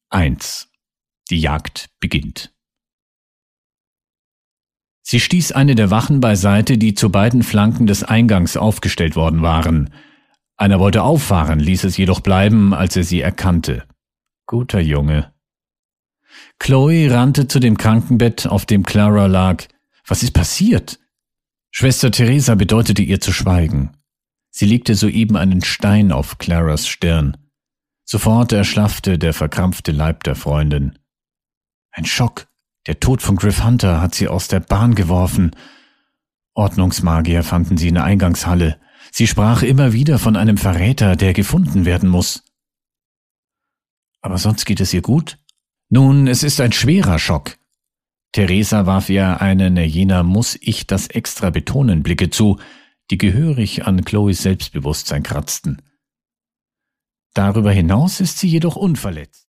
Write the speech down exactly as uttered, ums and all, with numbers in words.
eins. Die Jagd beginnt. Sie stieß eine der Wachen beiseite, die zu beiden Flanken des Eingangs aufgestellt worden waren. Einer wollte auffahren, ließ es jedoch bleiben, als er sie erkannte. Guter Junge. Chloe rannte zu dem Krankenbett, auf dem Clara lag. Was ist passiert? Schwester Theresa bedeutete ihr zu schweigen. Sie legte soeben einen Stein auf Claras Stirn. Sofort erschlaffte der verkrampfte Leib der Freundin. Ein Schock. Der Tod von Griff Hunter hat sie aus der Bahn geworfen. Ordnungsmagier fanden sie in der Eingangshalle. Sie sprach immer wieder von einem Verräter, der gefunden werden muss. Aber sonst geht es ihr gut? Nun, es ist ein schwerer Schock. Theresa warf ihr einen jener muss ich das extra betonen Blicke zu, die gehörig an Chloes Selbstbewusstsein kratzten. Darüber hinaus ist sie jedoch unverletzt.